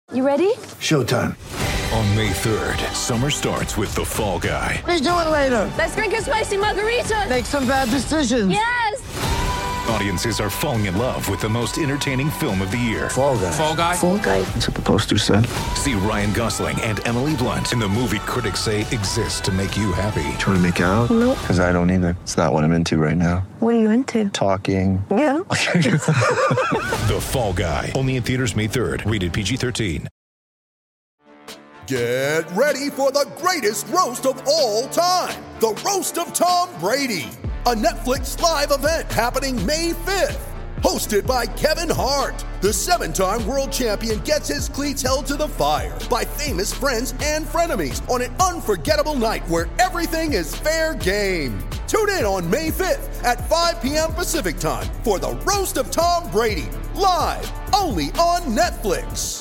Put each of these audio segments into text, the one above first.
You ready? Showtime. On May 3rd, summer starts with The Fall Guy. Let's do it later. Let's drink a spicy margarita. Make some bad decisions. Yes! Audiences are falling in love with the most entertaining film of the year. Fall Guy. Fall Guy? Fall Guy. That's what the poster said. See Ryan Gosling and Emily Blunt in the movie critics say exists to make you happy. Trying to make it out? Nope. Because I don't either. It's not what I'm into right now. What are you into? Talking. Yeah. The Fall Guy. Only in theaters May 3rd. Rated PG-13. Get ready for the greatest roast of all time. The Roast of Tom Brady. A Netflix live event happening May 5th. Hosted by Kevin Hart. The 7-time world champion gets his cleats held to the fire by famous friends and frenemies on an unforgettable night where everything is fair game. Tune in on May 5th at 5 p.m. Pacific time for the Roast of Tom Brady. Live only on Netflix.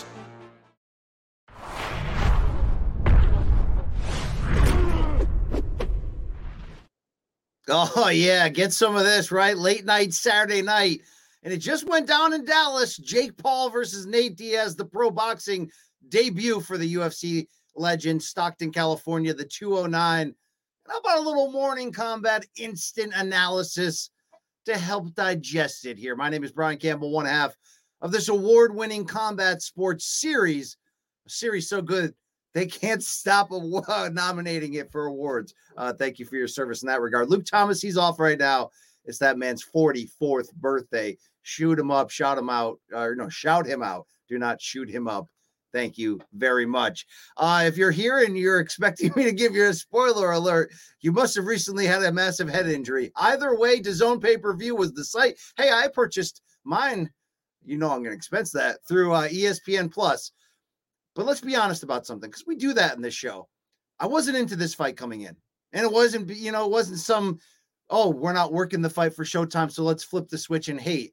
Oh, yeah, get some of this, right? Late night, Saturday night. And it just went down in Dallas. Jake Paul versus Nate Diaz, the pro boxing debut for the UFC legend, Stockton, California, the 209. And how about a little morning combat instant analysis to help digest it here? My name is Brian Campbell, one half of this award-winning combat sports series, a series so good they can't stop nominating it for awards. Thank you for your service in that regard. Luke Thomas, he's off right now. It's that man's 44th birthday. Shoot him up, shout him out. Shout him out. Do not shoot him up. Thank you very much. If you're here and you're expecting me to give you a spoiler alert, you must have recently had a massive head injury. Either way, DAZN pay-per-view was the site. Hey, I purchased mine. You know I'm going to expense that through ESPN Plus. But let's be honest about something, because we do that in this show. I wasn't into this fight coming in. And it wasn't, it wasn't some, we're not working the fight for Showtime, so let's flip the switch and hate.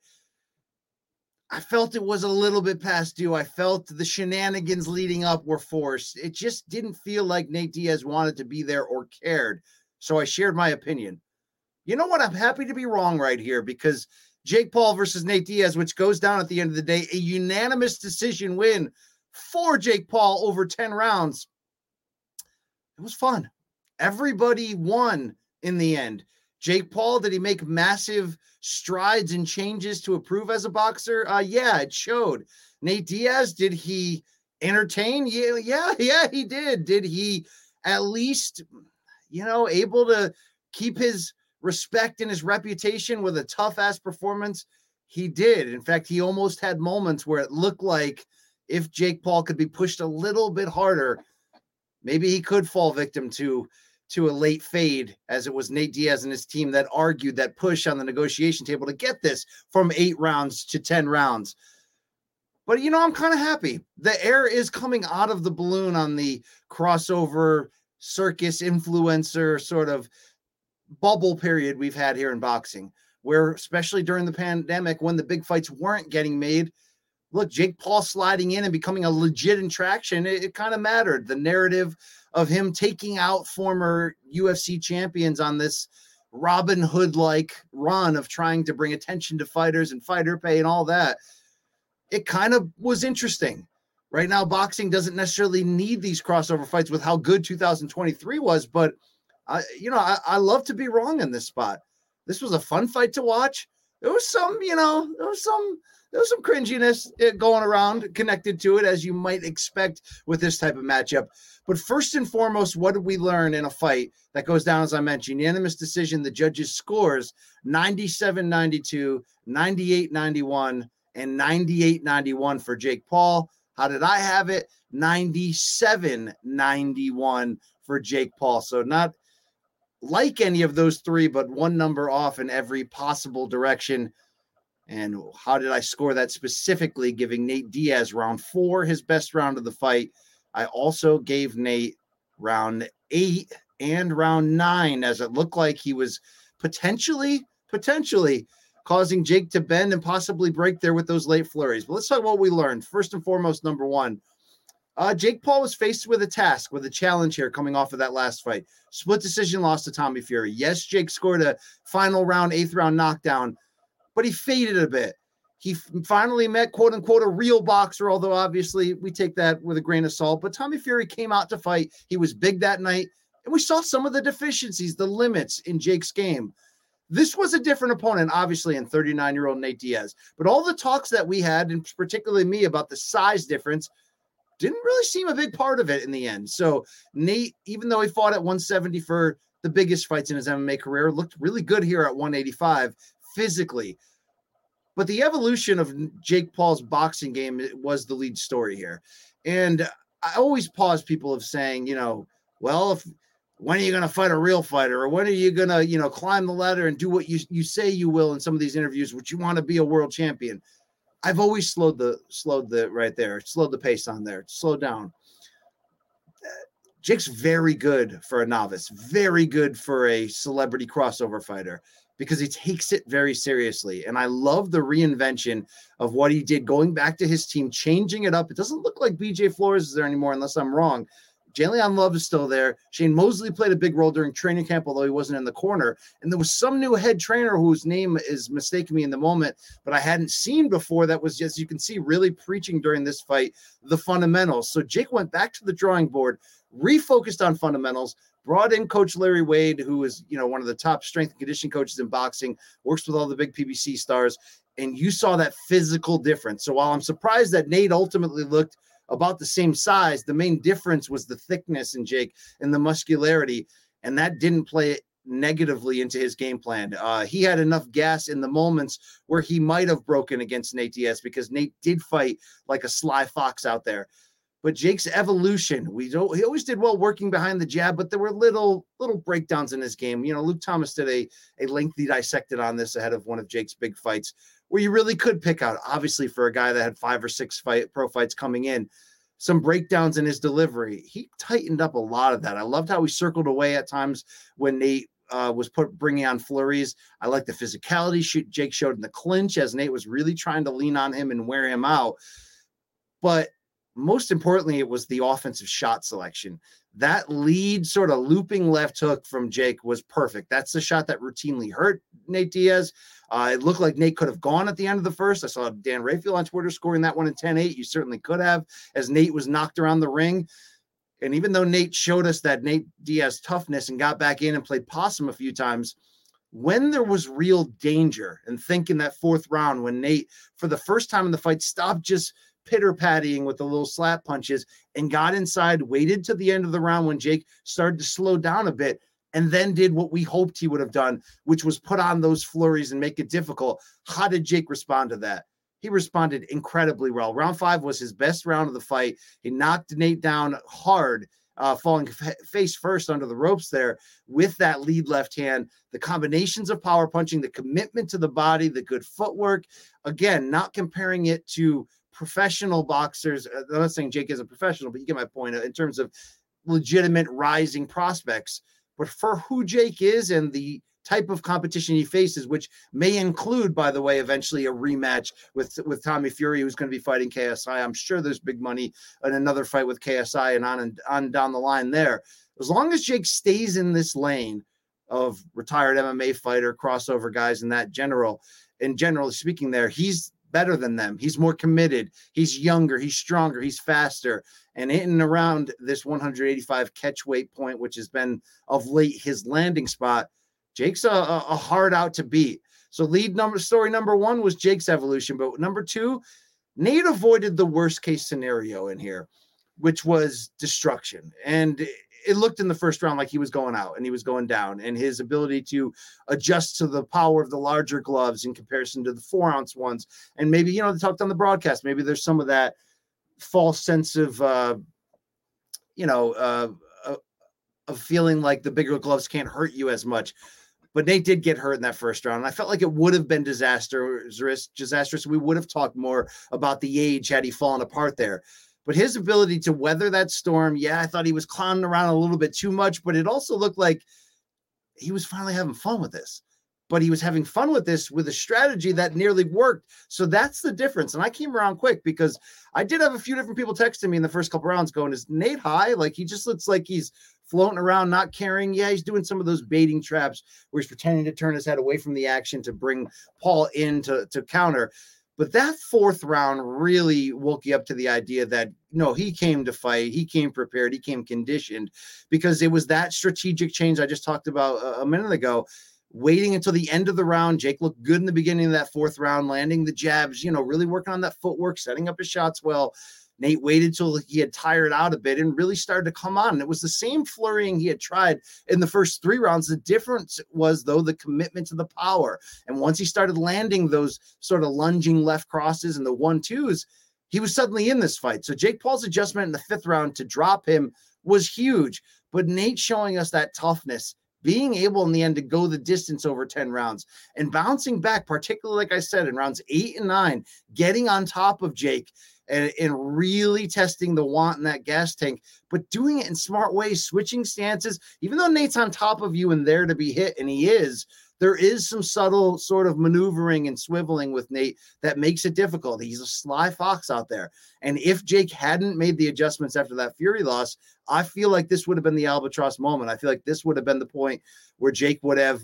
I felt it was a little bit past due. I felt the shenanigans leading up were forced. It just didn't feel like Nate Diaz wanted to be there or cared. So I shared my opinion. You know what? I'm happy to be wrong right here, because Jake Paul versus Nate Diaz, which goes down at the end of the day, a unanimous decision win for Jake Paul over 10 rounds. It was fun. Everybody won in the end. Jake Paul, did he make massive strides and changes to improve as a boxer? Yeah, it showed. Nate Diaz, did he entertain? Yeah, he did. Did he at least, able to keep his respect and his reputation with a tough-ass performance? He did. In fact, he almost had moments where it looked like if Jake Paul could be pushed a little bit harder, maybe he could fall victim to a late fade, as it was Nate Diaz and his team that argued that push on the negotiation table to get this from 8 rounds to 10 rounds. But, I'm kind of happy. The air is coming out of the balloon on the crossover circus influencer sort of bubble period we've had here in boxing, where especially during the pandemic, when the big fights weren't getting made, look, Jake Paul sliding in and becoming a legit attraction, it kind of mattered. The narrative of him taking out former UFC champions on this Robin Hood-like run of trying to bring attention to fighters and fighter pay and all that, it kind of was interesting. Right now, boxing doesn't necessarily need these crossover fights with how good 2023 was, but I love to be wrong in this spot. This was a fun fight to watch. There was some cringiness going around connected to it, as you might expect with this type of matchup. But first and foremost, what did we learn in a fight that goes down, as I mentioned, unanimous decision? The judges' scores 97-92, 98-91, and 98-91 for Jake Paul. How did I have it? 97-91 for Jake Paul. So not like any of those three, but one number off in every possible direction. And how did I score that specifically, giving Nate Diaz round 4 his best round of the fight? I also gave Nate round 8 and round 9, as it looked like he was potentially causing Jake to bend and possibly break there with those late flurries. But let's talk about what we learned. First and foremost, number one, Jake Paul was faced with a task, with a challenge here coming off of that last fight. Split decision loss to Tommy Fury. Yes, Jake scored a final round, 8th round knockdown, but he faded a bit. He finally met, quote unquote, a real boxer, although obviously we take that with a grain of salt. But Tommy Fury came out to fight. He was big that night. And we saw some of the deficiencies, the limits in Jake's game. This was a different opponent, obviously, in 39-year-old Nate Diaz. But all the talks that we had, and particularly me, about the size difference, didn't really seem a big part of it in the end. So Nate, even though he fought at 170 for the biggest fights in his MMA career, looked really good here at 185 physically. But the evolution of Jake Paul's boxing game was the lead story here. And I always pause people of saying, well, when are you going to fight a real fighter? Or when are you going to, climb the ladder and do what you say you will in some of these interviews, which you want to be a world champion? I've always slowed the pace on there, slowed down. Jake's very good for a novice, very good for a celebrity crossover fighter, because he takes it very seriously. And I love the reinvention of what he did, going back to his team, changing it up. It doesn't look like BJ Flores is there anymore, unless I'm wrong. Jalen Love is still there. Shane Mosley played a big role during training camp, although he wasn't in the corner. And there was some new head trainer whose name is mistaking me in the moment, but I hadn't seen before, that was, as you can see, really preaching during this fight, the fundamentals. So Jake went back to the drawing board, refocused on fundamentals, brought in Coach Larry Wade, who is, one of the top strength and conditioning coaches in boxing, works with all the big PBC stars, and you saw that physical difference. So while I'm surprised that Nate ultimately looked about the same size, the main difference was the thickness in Jake and the muscularity, and that didn't play negatively into his game plan. He had enough gas in the moments where he might have broken against Nate Diaz, because Nate did fight like a sly fox out there. But Jake's evolution, he always did well working behind the jab, but there were little breakdowns in his game. Luke Thomas did a lengthy dissected on this ahead of one of Jake's big fights, where you really could pick out, obviously, for a guy that had 5 or 6 pro fights coming in, some breakdowns in his delivery. He tightened up a lot of that. I loved how he circled away at times when Nate was bringing on flurries. I like the physicality Jake showed in the clinch, as Nate was really trying to lean on him and wear him out. But most importantly, it was the offensive shot selection. That lead sort of looping left hook from Jake was perfect. That's the shot that routinely hurt Nate Diaz. It looked like Nate could have gone at the end of the first. I saw Dan Rayfield on Twitter scoring that one in 10-8. You certainly could have, as Nate was knocked around the ring. And even though Nate showed us that Nate Diaz toughness and got back in and played possum a few times, when there was real danger, and think in that 4th round when Nate, for the first time in the fight, stopped just pitter-pattying with the little slap punches and got inside, waited to the end of the round when Jake started to slow down a bit, and then did what we hoped he would have done, which was put on those flurries and make it difficult. How did Jake respond to that? He responded incredibly well. Round 5 was his best round of the fight. He knocked Nate down hard, falling face first under the ropes there with that lead left hand. The combinations of power punching, the commitment to the body, the good footwork. Again, not comparing it to professional boxers. I'm not saying Jake is a professional, but you get my point in terms of legitimate rising prospects. But for who Jake is and the type of competition he faces, which may include, by the way, eventually a rematch with Tommy Fury, who's going to be fighting KSI. I'm sure there's big money in another fight with KSI and on down the line there. As long as Jake stays in this lane of retired MMA fighter, crossover guys, and that generally speaking there, he's better than them. He's more committed. He's younger. He's stronger. He's faster. And in and around this 185 catch weight point, which has been of late his landing spot, Jake's a hard out to beat. So story number 1 was Jake's evolution. But number 2, Nate avoided the worst case scenario in here, which was destruction. And it looked in the first round like he was going out and he was going down, and his ability to adjust to the power of the larger gloves in comparison to the 4-ounce ones. And maybe, they talked on the broadcast, maybe there's some of that false sense of, of feeling like the bigger gloves can't hurt you as much. But Nate did get hurt in that first round. And I felt like it would have been disastrous. We would have talked more about the age had he fallen apart there. But his ability to weather that storm, I thought he was clowning around a little bit too much, but it also looked like he was finally having fun with this. But he was having fun with this with a strategy that nearly worked. So that's the difference. And I came around quick because I did have a few different people texting me in the first couple rounds going, is Nate high? Like, he just looks like he's floating around, not caring. Yeah, he's doing some of those baiting traps where he's pretending to turn his head away from the action to bring Paul in to counter. But that fourth round really woke you up to the idea that, no, he came to fight. He came prepared. He came conditioned, because it was that strategic change I just talked about a minute ago. Waiting until the end of the round. Jake looked good in the beginning of that fourth round, landing the jabs, really working on that footwork, setting up his shots well. Nate waited till he had tired out a bit and really started to come on. And it was the same flurrying he had tried in the first 3 rounds. The difference was, though, the commitment to the power. And once he started landing those sort of lunging left crosses and the 1-2s, he was suddenly in this fight. So Jake Paul's adjustment in the 5th round to drop him was huge. But Nate showing us that toughness, being able in the end to go the distance over 10 rounds and bouncing back, particularly, like I said, in rounds 8 and 9, getting on top of Jake and really testing the want in that gas tank, but doing it in smart ways, switching stances. Even though Nate's on top of you and there to be hit, and he is, there is some subtle sort of maneuvering and swiveling with Nate that makes it difficult. He's a sly fox out there. And if Jake hadn't made the adjustments after that Fury loss, I feel like this would have been the albatross moment. I feel like this would have been the point where Jake would have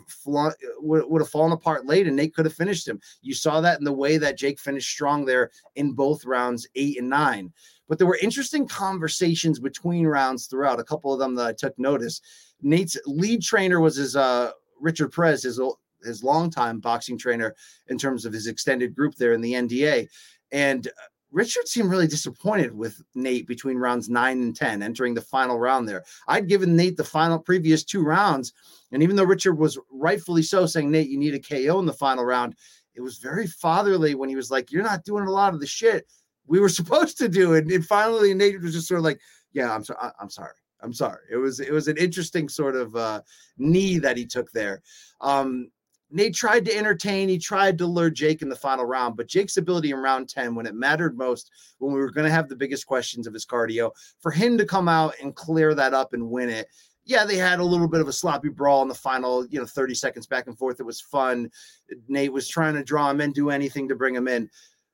fallen apart late and Nate could have finished him. You saw that in the way that Jake finished strong there in both rounds 8 and 9. But there were interesting conversations between rounds throughout, a couple of them that I took notice. Nate's lead trainer was his Richard Perez, his longtime boxing trainer in terms of his extended group there in the NDA. And Richard seemed really disappointed with Nate between rounds 9 and 10, entering the final round there. I'd given Nate the previous 2 rounds. And even though Richard was rightfully so saying, Nate, you need a KO in the final round, it was very fatherly when he was like, you're not doing a lot of the shit we were supposed to do. And finally, Nate was just sort of like, yeah, I'm sorry. I'm sorry. It was an interesting sort of knee that he took there. Nate tried to entertain. He tried to lure Jake in the final round, but Jake's ability in round 10, when it mattered most, when we were going to have the biggest questions of his cardio, for him to come out and clear that up and win it. Yeah, they had a little bit of a sloppy brawl in the final, 30 seconds back and forth. It was fun. Nate was trying to draw him in, do anything to bring him in.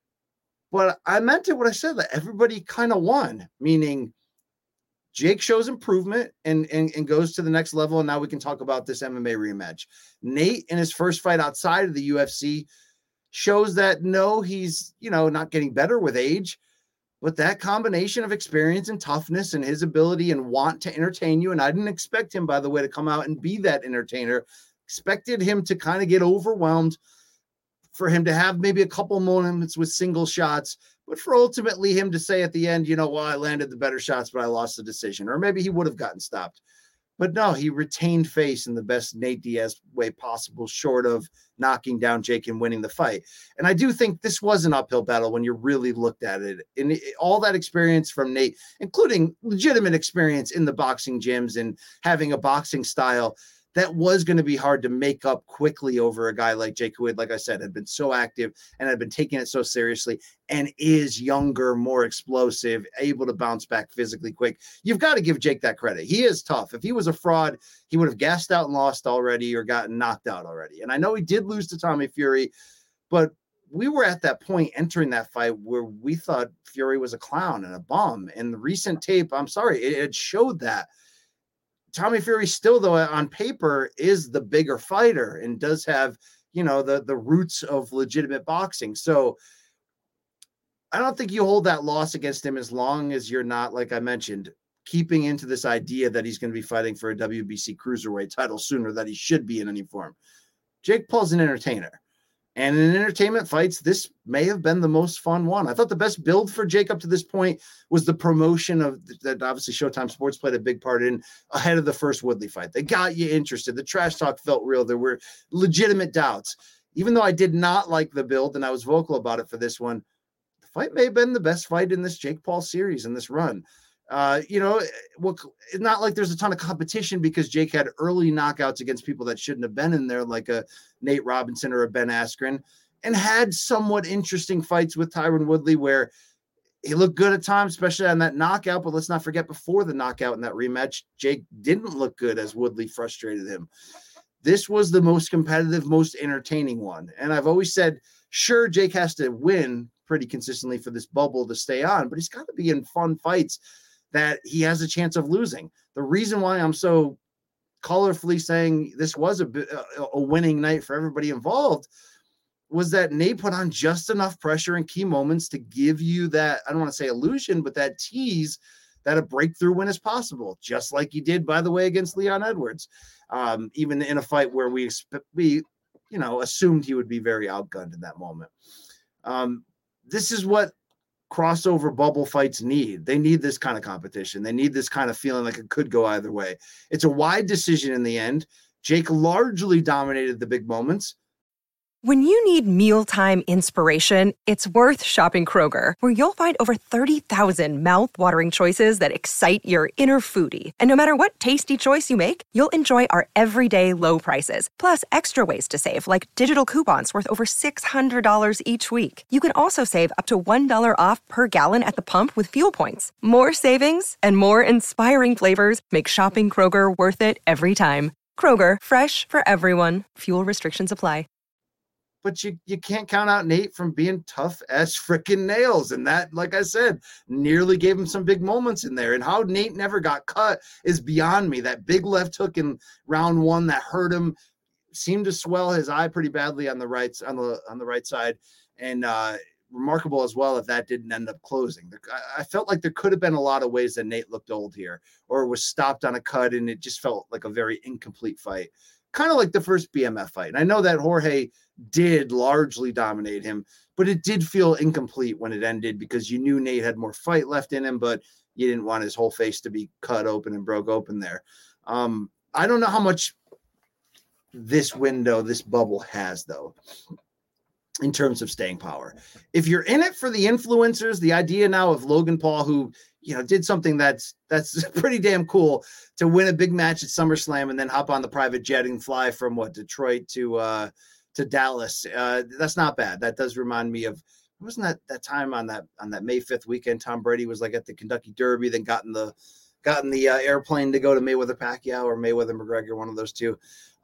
But I meant it when I said that everybody kind of won, meaning Jake shows improvement and goes to the next level. And now we can talk about this MMA rematch. Nate, in his first fight outside of the UFC, shows that no, he's, not getting better with age, but that combination of experience and toughness and his ability and want to entertain you. And I didn't expect him, by the way, to come out and be that entertainer. Expected him to kind of get overwhelmed, for him to have maybe a couple moments with single shots, but for ultimately him to say at the end, I landed the better shots, but I lost the decision. Or maybe he would have gotten stopped. But no, he retained face in the best Nate Diaz way possible, short of knocking down Jake and winning the fight. And I do think this was an uphill battle when you really looked at it. And all that experience from Nate, including legitimate experience in the boxing gyms and having a boxing style, that was going to be hard to make up quickly over a guy like Jake, who had, like I said, had been so active and had been taking it so seriously and is younger, more explosive, able to bounce back physically quick. You've got to give Jake that credit. He is tough. If he was a fraud, he would have gassed out and lost already or gotten knocked out already. And I know he did lose to Tommy Fury, but we were at that point entering that fight where we thought Fury was a clown and a bum. And the recent tape, I'm sorry, it showed that. Tommy Fury still, though, on paper is the bigger fighter and does have, the roots of legitimate boxing. So I don't think you hold that loss against him as long as you're not, like I mentioned, keeping into this idea that he's going to be fighting for a WBC cruiserweight title sooner, that he should be in any form. Jake Paul's an entertainer. And in entertainment fights, this may have been the most fun one. I thought the best build for Jake up to this point was the promotion of that. Obviously, Showtime Sports played a big part in ahead of the first Woodley fight. They got you interested. The trash talk felt real. There were legitimate doubts. Even though I did not like the build and I was vocal about it for this one, the fight may have been the best fight in this Jake Paul series in this run. It's not like there's a ton of competition because Jake had early knockouts against people that shouldn't have been in there, like a Nate Robinson or a Ben Askren, and had somewhat interesting fights with Tyron Woodley where he looked good at times, especially on that knockout. But let's not forget, before the knockout in that rematch, Jake didn't look good as Woodley frustrated him. This was the most competitive, most entertaining one. And I've always said, sure, Jake has to win pretty consistently for this bubble to stay on, but he's got to be in fun fights that he has a chance of losing. The reason why I'm so colorfully saying this was a winning night for everybody involved was that Nate put on just enough pressure in key moments to give you that, I don't want to say illusion, but that tease that a breakthrough win is possible, just like he did, by the way, against Leon Edwards, even in a fight where we assumed he would be very outgunned in that moment. This is what crossover bubble fights need. They need this kind of competition. They need this kind of feeling like it could go either way. It's a wide decision in the end. Jake largely dominated the big moments. When you need mealtime inspiration, it's worth shopping Kroger, where you'll find over 30,000 mouth-watering choices that excite your inner foodie. And no matter what tasty choice you make, you'll enjoy our everyday low prices, plus extra ways to save, like digital coupons worth over $600 each week. You can also save up to $1 off per gallon at the pump with fuel points. More savings and more inspiring flavors make shopping Kroger worth it every time. Kroger, fresh for everyone. Fuel restrictions apply. But you can't count out Nate from being tough as freaking nails. And that, like I said, nearly gave him some big moments in there. And how Nate never got cut is beyond me. That big left hook in round one that hurt him seemed to swell his eye pretty badly on the right side. And remarkable as well if that didn't end up closing. I felt like there could have been a lot of ways that Nate looked old here, or was stopped on a cut, and it just felt like a very incomplete fight. Kind of like the first BMF fight. And I know that Jorge did largely dominate him, but it did feel incomplete when it ended because you knew Nate had more fight left in him, but you didn't want his whole face to be cut open and broke open there. I don't know how much this bubble has, though, in terms of staying power. If you're in it for the influencers, the idea now of Logan Paul, who did something that's pretty damn cool, to win a big match at SummerSlam and then hop on the private jet and fly from Detroit to Dallas. That's not bad. That does remind me of, wasn't that time on that May 5th weekend, Tom Brady was like at the Kentucky Derby, then got in the airplane to go to Mayweather Pacquiao or Mayweather McGregor, one of those two.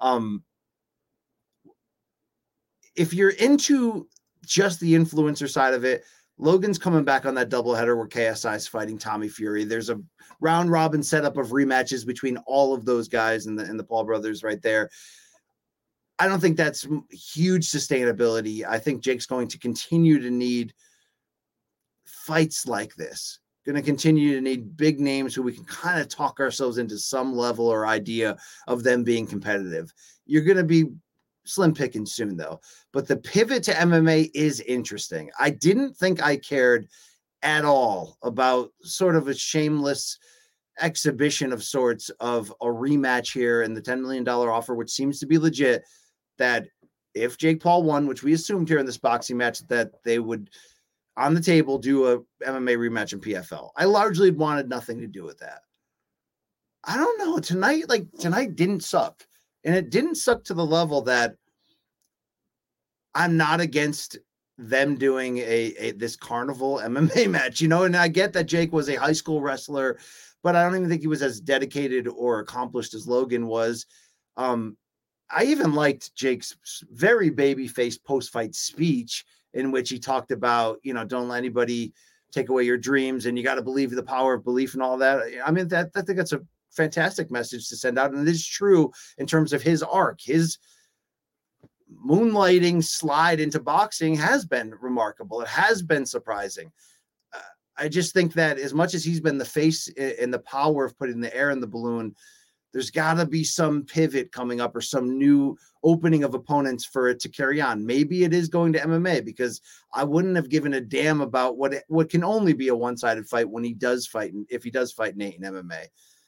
If you're into just the influencer side of it, Logan's coming back on that doubleheader where KSI is fighting Tommy Fury. There's a round robin setup of rematches between all of those guys and the Paul brothers right there. I don't think that's huge sustainability. I think Jake's going to continue to need fights like this. Going to continue to need big names who we can kind of talk ourselves into some level or idea of them being competitive. You're going to be slim pickings soon, though. But the pivot to MMA is interesting. I didn't think I cared at all about sort of a shameless exhibition of sorts of a rematch here and the $10 million offer, which seems to be legit, that if Jake Paul won, which we assumed here in this boxing match, that they would on the table do a MMA rematch in PFL. I largely wanted nothing to do with that. I don't know. Tonight didn't suck. And it didn't suck to the level that I'm not against them doing this carnival MMA match, and I get that Jake was a high school wrestler, but I don't even think he was as dedicated or accomplished as Logan was. I even liked Jake's very baby-faced post-fight speech in which he talked about, don't let anybody take away your dreams and you got to believe the power of belief and all that. I mean, I think that's a fantastic message to send out. And it is true in terms of his arc. His moonlighting slide into boxing has been remarkable. It has been surprising. I just think that as much as he's been the face and the power of putting the air in the balloon, there's got to be some pivot coming up or some new opening of opponents for it to carry on. Maybe it is going to MMA, because I wouldn't have given a damn about what can only be a one-sided fight when he does fight, and if he does fight Nate in MMA.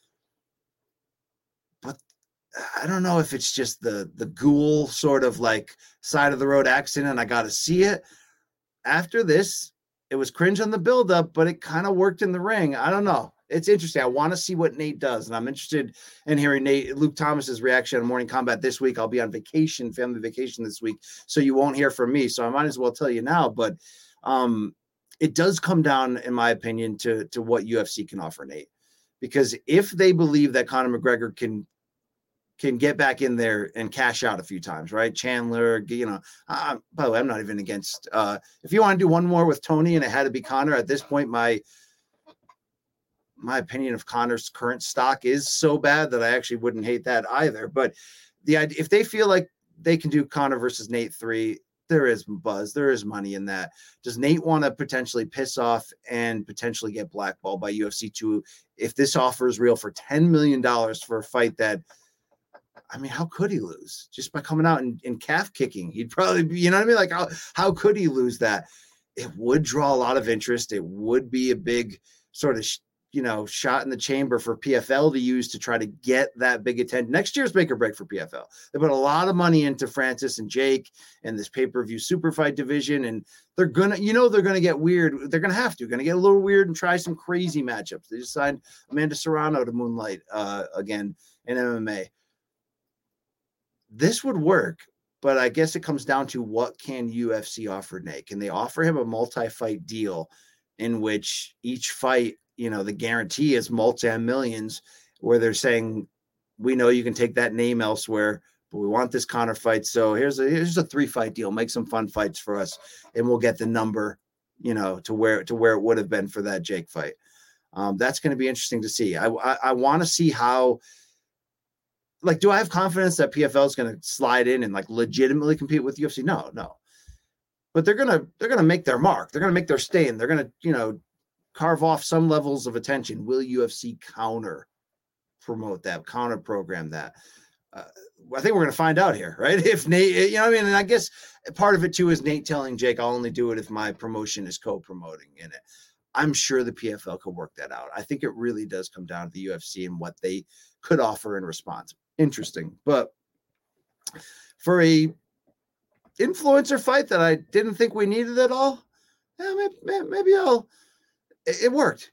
But I don't know if it's just the ghoul sort of like side of the road accident and I got to see it. After this, it was cringe on the buildup, but it kind of worked in the ring. I don't know. It's interesting. I want to see what Nate does, and I'm interested in hearing Luke Thomas's reaction on Morning Combat this week. I'll be on vacation, family vacation this week, so you won't hear from me. So I might as well tell you now. But it does come down, in my opinion, to what UFC can offer Nate, because if they believe that Conor McGregor can get back in there and cash out a few times, right? Chandler, by the way, I'm not even against. If you want to do one more with Tony and it had to be Conor at this point, my opinion of Conor's current stock is so bad that I actually wouldn't hate that either. But the idea, if they feel like they can do Conor versus Nate 3, there is buzz, there is money in that. Does Nate want to potentially piss off and potentially get blackballed by UFC 2 if this offer is real for $10 million for a fight that, I mean, how could he lose just by coming out and calf kicking? He'd probably be, you know what I mean? Like, how could he lose that? It would draw a lot of interest. It would be a big sort of, shot in the chamber for PFL to use to try to get that big attention. Next year's make or break for PFL. They put a lot of money into Francis and Jake and this pay-per-view super fight division. And they're going to get weird. They're going to get a little weird and try some crazy matchups. They just signed Amanda Serrano to Moonlight again in MMA. This would work, but I guess it comes down to what can UFC offer Nate? Can they offer him a multi-fight deal in which each fight, the guarantee is multi-millions, where they're saying, we know you can take that name elsewhere, but we want this Conor fight. So here's a 3-fight deal, make some fun fights for us, and we'll get the number, to where it would have been for that Jake fight. That's going to be interesting to see. I want to see how, like, do I have confidence that PFL is going to slide in and like legitimately compete with UFC? No. But they're going to make their mark. They're going to make their stand. They're going to, carve off some levels of attention. Will UFC counter promote that, counter program that? I think we're going to find out here, right? If Nate, and I guess part of it too is Nate telling Jake, I'll only do it if my promotion is co-promoting in it. I'm sure the PFL could work that out. I think it really does come down to the UFC and what they could offer in response. Interesting. But for a influencer fight that I didn't think we needed at all, maybe it worked.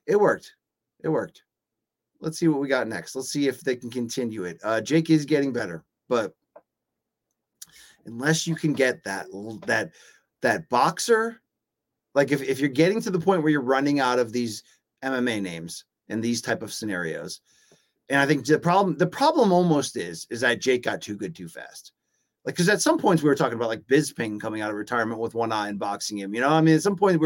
Let's see what we got next. Let's see if they can continue it. Jake is getting better, but unless you can get that boxer, like if you're getting to the point where you're running out of these MMA names and these type of scenarios, and I think the problem almost is that Jake got too good too fast. Like, because at some points we were talking about like Bisping coming out of retirement with one eye and boxing him. At some point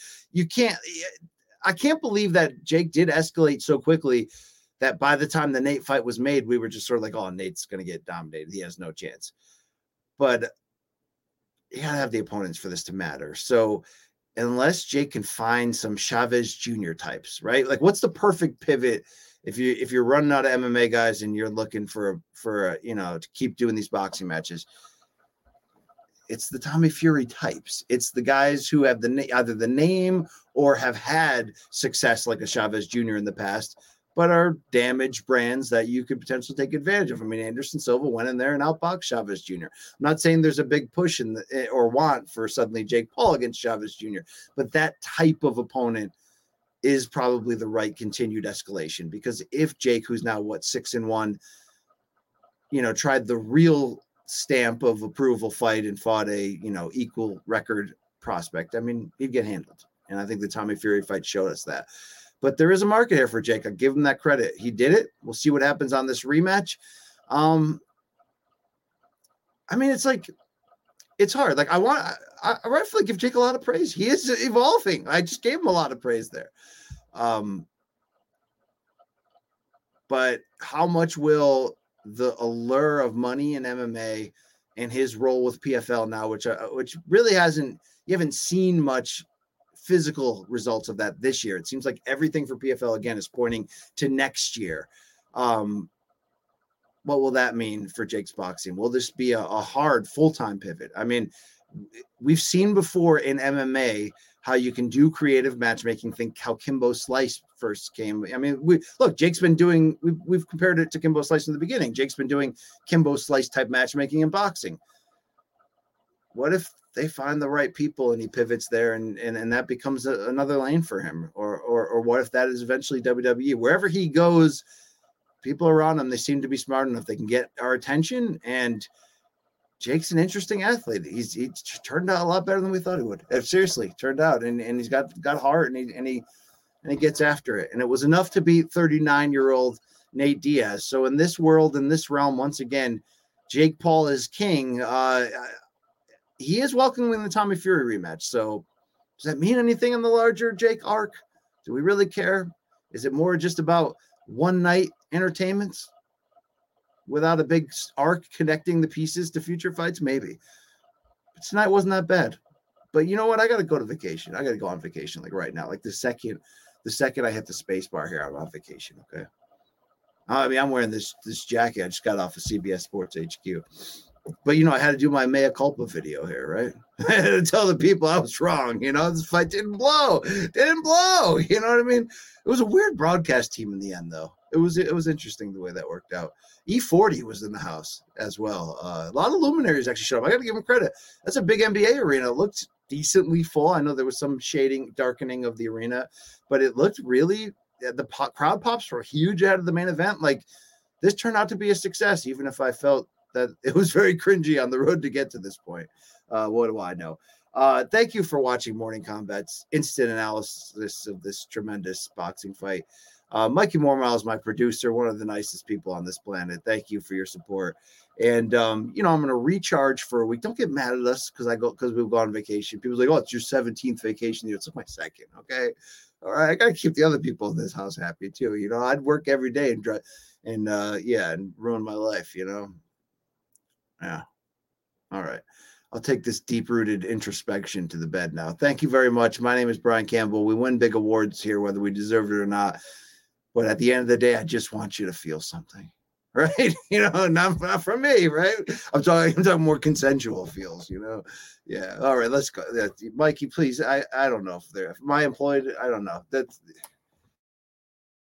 I can't believe that Jake did escalate so quickly that by the time the Nate fight was made, we were just sort of like, oh, Nate's going to get dominated. He has no chance. But you got to have the opponents for this to matter. So unless Jake can find some Chavez Jr. types, right? Like, what's the perfect pivot if you're running out of MMA guys and you're looking for to keep doing these boxing matches? It's the Tommy Fury types. It's the guys who have either the name or have had success like a Chavez Jr. in the past, but are damaged brands that you could potentially take advantage of. I mean, Anderson Silva went in there and outboxed Chavez Jr. I'm not saying there's a big push or want for suddenly Jake Paul against Chavez Jr., but that type of opponent is probably the right continued escalation, because if Jake, who's now 6-1, tried the real stamp of approval fight and fought a equal record prospect, I mean, he'd get handled. And I think the Tommy Fury fight showed us that. But there is a market here for Jake. I give him that credit. He did it. We'll see what happens on this rematch. I mean, it's like, it's hard. Like, I rightfully give Jake a lot of praise. He is evolving. I just gave him a lot of praise there. But how much will the allure of money in MMA and his role with PFL now, which really you haven't seen much physical results of that this year. It seems like everything for PFL again is pointing to next year. What will that mean for Jake's boxing? Will this be a hard full-time pivot? I mean, we've seen before in MMA how you can do creative matchmaking. Think how Kimbo Slice first came. I mean, Jake's been doing, we've compared it to Kimbo Slice in the beginning. Jake's been doing Kimbo Slice type matchmaking in boxing. What if they find the right people and he pivots there and that becomes another lane for him? Or what if that is eventually WWE? Wherever he goes, people around him, they seem to be smart enough. They can get our attention, and Jake's an interesting athlete. He turned out a lot better than we thought he would. Seriously, turned out, and he's got heart, and he gets after it. And it was enough to beat 39-year-old Nate Diaz. So in this world, in this realm, once again, Jake Paul is king. He is welcoming the Tommy Fury rematch. So does that mean anything in the larger Jake arc? Do we really care? Is it more just about one night entertainment without a big arc connecting the pieces to future fights? Maybe. But tonight wasn't that bad. But you know what? I got to go to vacation. I got to go on vacation like right now. Like the second I hit the space bar here, I'm on vacation. Okay. I mean, I'm wearing this jacket. I just got off of CBS Sports HQ. But, you know, I had to do my mea culpa video here, right? I had to tell the people I was wrong. You know, this fight didn't blow. Didn't blow. You know what I mean? It was a weird broadcast team in the end, though. It was interesting the way that worked out. E40 was in the house as well. A lot of luminaries actually showed up. I got to give them credit. That's a big NBA arena. It looked decently full. I know there was some darkening of the arena, but it looked really – the crowd pops were huge out of the main event. Like, this turned out to be a success, even if I felt – that it was very cringy on the road to get to this point. What do I know? Thank you for watching Morning Combat's instant analysis of this tremendous boxing fight. Mikey Mormile is my producer, one of the nicest people on this planet. Thank you for your support. And, you know, I'm going to recharge for a week. Don't get mad at us because we've gone on vacation. People's like, oh, it's your 17th vacation. It's my second. Okay. All right. I got to keep the other people in this house happy too. You know, I'd work every day and ruin my life, you know? Yeah. All right. I'll take this deep-rooted introspection to the bed now. Thank you very much. My name is Brian Campbell. We win big awards here, whether we deserve it or not. But at the end of the day, I just want you to feel something, right? You know, not from me, right? I'm talking more consensual feels, you know? Yeah. All right, let's go. Mikey, please. I don't know if am I employed? I don't know. That's